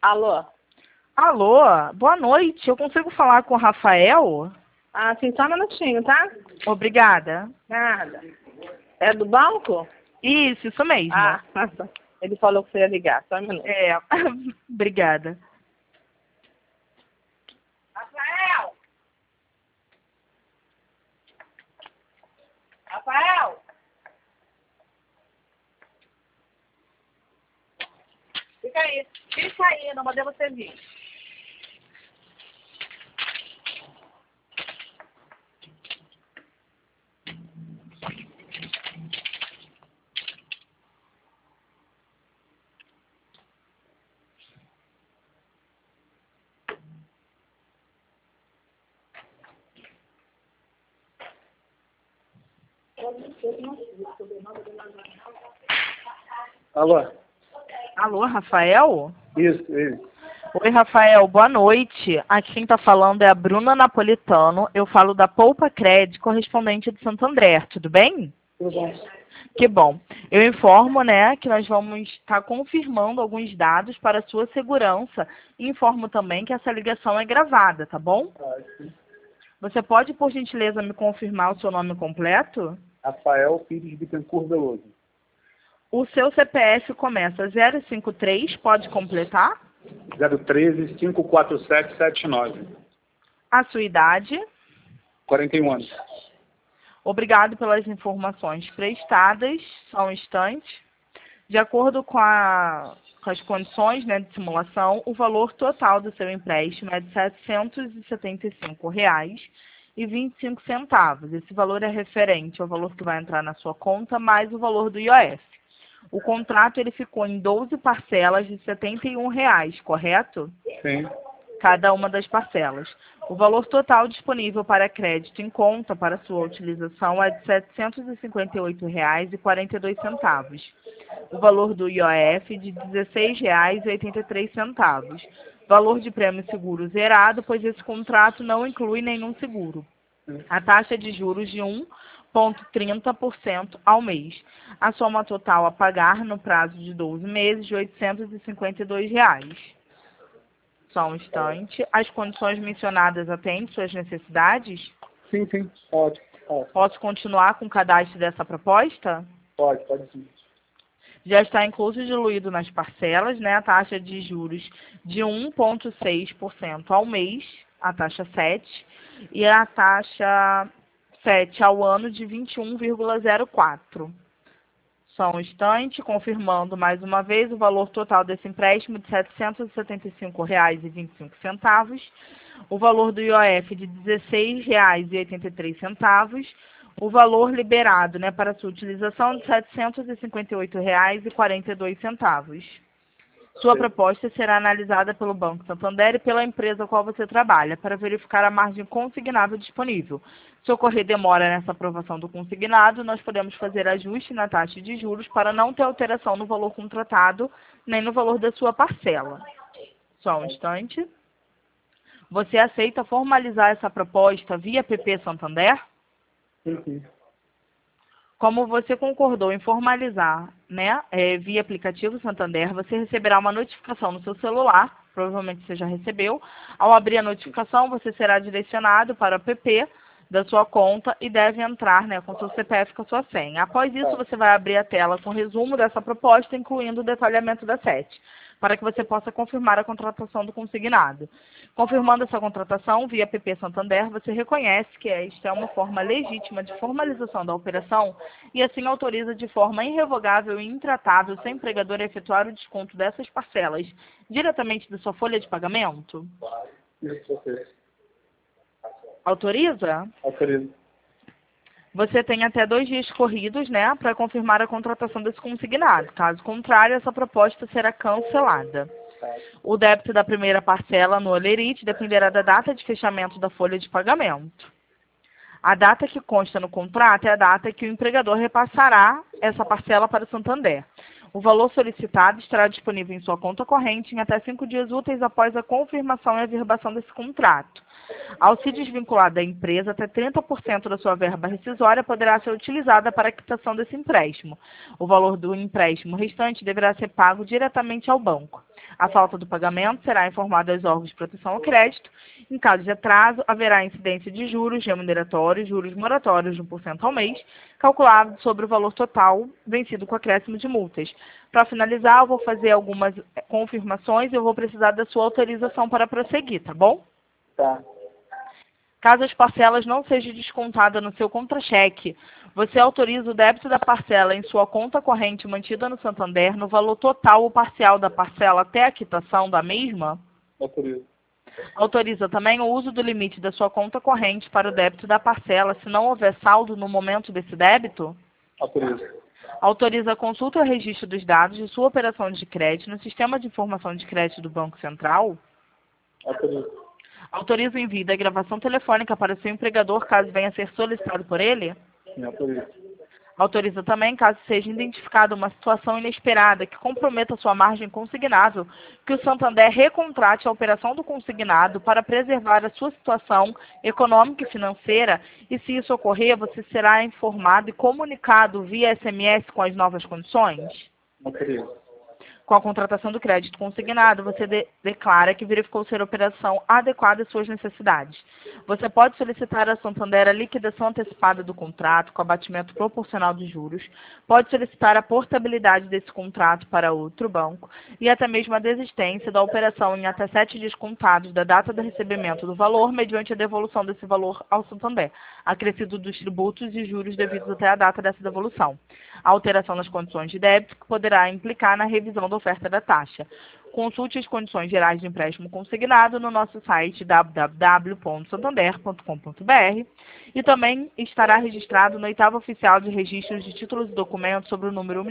Alô? Alô, boa noite. Eu consigo falar com o Rafael? Ah, sim, só um minutinho, tá? Obrigada. Nada. É do banco? Isso mesmo. Ah, ele falou que você ia ligar, só um minuto. É, obrigada. Rafael! Rafael! Fica aí, não mandei você vir. Alô? Alô, Rafael? Isso. Oi, Rafael, boa noite. Aqui quem está falando é a Bruna Napolitano. Eu falo da Poupa Cred, correspondente de Santo André. Tudo bem? Tudo bom? Que bom. Eu informo, né, que nós vamos estar confirmando alguns dados para a sua segurança e informo também que essa ligação é gravada, tá bom? Você pode, por gentileza, me confirmar o seu nome completo? Rafael Pires Bittencourt Veloso. O seu CPF começa 053, pode completar? 013 547 79. A sua idade? 41 anos. Obrigado pelas informações prestadas. Só um instante. De acordo com as condições, né, de simulação, o valor total do seu empréstimo é de R$ 775,25. Esse valor é referente ao valor que vai entrar na sua conta, mais o valor do IOF. O contrato ele ficou em 12 parcelas de R$ 71, correto? Sim. Cada uma das parcelas. O valor total disponível para crédito em conta para sua utilização é de R$ 758,42. O valor do IOF de R$ 16,83. Valor de prêmio seguro zerado, pois esse contrato não inclui nenhum seguro. A taxa de juros de 1,30% ao mês. A soma total a pagar no prazo de 12 meses de R$ 852. Só um instante. As condições mencionadas atendem suas necessidades? Sim. Pode. Posso continuar com o cadastro dessa proposta? Pode sim. Já está incluso e diluído nas parcelas, né? A taxa de juros de 1,6% ao mês, a taxa 7, e a taxa 7 ao ano de 21,04. Só um instante, confirmando mais uma vez o valor total desse empréstimo de R$ 775,25, o valor do IOF de R$ 16,83, o valor liberado, né, para sua utilização de R$ 758,42. Sua proposta será analisada pelo Banco Santander e pela empresa a qual você trabalha, para verificar a margem consignável disponível. Se ocorrer demora nessa aprovação do consignado, nós podemos fazer ajuste na taxa de juros para não ter alteração no valor contratado, nem no valor da sua parcela. Só um instante. Você aceita formalizar essa proposta via PP Santander? Sim. Como você concordou em formalizar, né, via aplicativo Santander, você receberá uma notificação no seu celular, provavelmente você já recebeu. Ao abrir a notificação, você será direcionado para o PP da sua conta e deve entrar, né, com seu CPF e com a sua senha. Após isso, você vai abrir a tela com resumo dessa proposta, incluindo o detalhamento da SET, para que você possa confirmar a contratação do consignado. Confirmando essa contratação via PP Santander, você reconhece que esta é uma forma legítima de formalização da operação e assim autoriza de forma irrevogável e intratável seu empregador a efetuar o desconto dessas parcelas diretamente da sua folha de pagamento? Isso. Autoriza? Autorizo. Você tem até 2 dias corridos, né, para confirmar a contratação desse consignado. Caso contrário, essa proposta será cancelada. O débito da primeira parcela no Olerite dependerá da data de fechamento da folha de pagamento. A data que consta no contrato é a data que o empregador repassará essa parcela para o Santander. O valor solicitado estará disponível em sua conta corrente em até 5 dias úteis após a confirmação e averbação desse contrato. Ao se desvincular da empresa, até 30% da sua verba rescisória poderá ser utilizada para a quitação desse empréstimo. O valor do empréstimo restante deverá ser pago diretamente ao banco. A falta do pagamento será informada aos órgãos de proteção ao crédito. Em caso de atraso, haverá incidência de juros remuneratórios, juros moratórios de 1% ao mês, calculado sobre o valor total vencido com acréscimo de multas. Para finalizar, eu vou fazer algumas confirmações e eu vou precisar da sua autorização para prosseguir, tá bom? Tá. Caso as parcelas não sejam descontadas no seu contra-cheque, você autoriza o débito da parcela em sua conta corrente mantida no Santander no valor total ou parcial da parcela até a quitação da mesma? Autorizo. Autoriza também o uso do limite da sua conta corrente para o débito da parcela, se não houver saldo no momento desse débito? Autorizo. Autoriza a consulta e o registro dos dados de sua operação de crédito no Sistema de Informação de Crédito do Banco Central? Autorizo. Autoriza o envio da gravação telefônica para o seu empregador, caso venha a ser solicitado por ele? Sim, autorizo. Autoriza também, caso seja identificada uma situação inesperada que comprometa sua margem consignável, que o Santander recontrate a operação do consignado para preservar a sua situação econômica e financeira, e se isso ocorrer, você será informado e comunicado via SMS com as novas condições? Autorizo. Com a contratação do crédito consignado, você declara que verificou ser a operação adequada às suas necessidades. Você pode solicitar a Santander a liquidação antecipada do contrato com abatimento proporcional dos juros, pode solicitar a portabilidade desse contrato para outro banco e até mesmo a desistência da operação em até 7 dias contados da data do recebimento do valor, mediante a devolução desse valor ao Santander, acrescido dos tributos e juros devidos até a data dessa devolução. A alteração nas condições de débito que poderá implicar na revisão da oferta da taxa. Consulte as condições gerais de empréstimo consignado no nosso site www.santander.com.br e também estará registrado no 8º Oficial de Registros de Títulos e Documentos sobre o número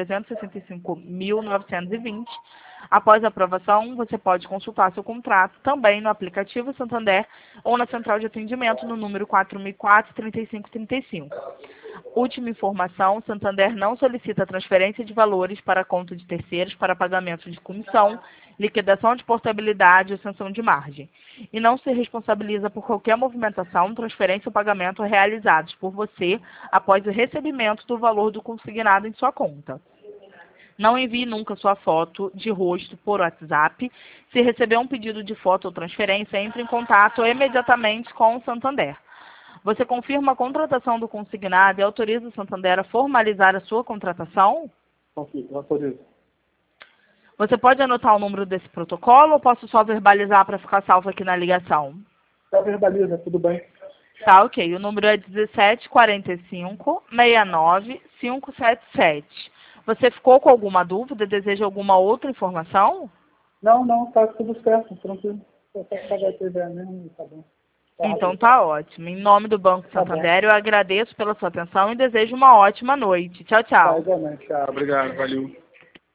1.365.920. Após a aprovação, você pode consultar seu contrato também no aplicativo Santander ou na central de atendimento no número 4004-3535. Última informação, Santander não solicita transferência de valores para a conta de terceiros para pagamento de comissão, liquidação de portabilidade ou sanção de margem. E não se responsabiliza por qualquer movimentação, transferência ou pagamento realizados por você após o recebimento do valor do consignado em sua conta. Não envie nunca sua foto de rosto por WhatsApp. Se receber um pedido de foto ou transferência, entre em contato imediatamente com o Santander. Você confirma a contratação do consignado e autoriza o Santander a formalizar a sua contratação? Confirmo, autorizo. Você pode anotar o número desse protocolo ou posso só verbalizar para ficar salvo aqui na ligação? Tá, verbaliza, tudo bem. Tá, ok. O número é 1745-69-577. Você ficou com alguma dúvida? Deseja alguma outra informação? Não, tá tudo certo, tranquilo. Eu só pagar a TV mesmo, tá bom. Então tá ótimo. Em nome do Banco Santander, eu agradeço pela sua atenção e desejo uma ótima noite. Tchau, tchau. Tá, igualmente. Obrigado, valeu.